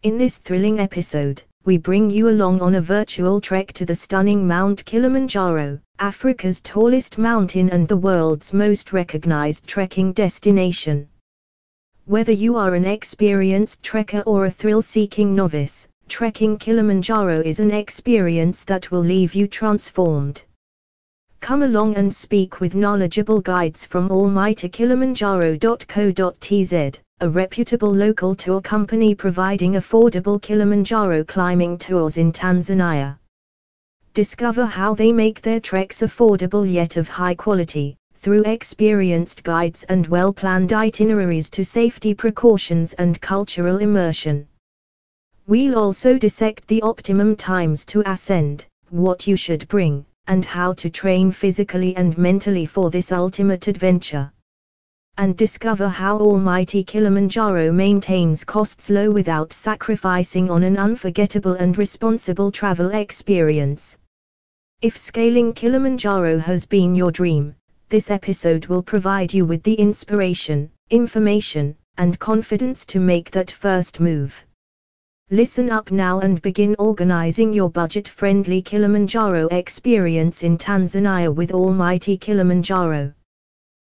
In this thrilling episode, we bring you along on a virtual trek to the stunning Mount Kilimanjaro, Africa's tallest mountain and the world's most recognized trekking destination. Whether you are an experienced trekker or a thrill-seeking novice, trekking Kilimanjaro is an experience that will leave you transformed. Come along and speak with knowledgeable guides from almightykilimanjaro.co.tz, a reputable local tour company providing affordable Kilimanjaro climbing tours in Tanzania. Discover how they make their treks affordable yet of high quality, through experienced guides and well-planned itineraries to safety precautions and cultural immersion. We'll also dissect the optimum times to ascend, what you should bring, and how to train physically and mentally for this ultimate adventure. And discover how Almighty Kilimanjaro maintains costs low without sacrificing on an unforgettable and responsible travel experience. If scaling Kilimanjaro has been your dream, this episode will provide you with the inspiration, information, and confidence to make that first move. Listen up now and begin organizing your budget-friendly Kilimanjaro experience in Tanzania with Almighty Kilimanjaro.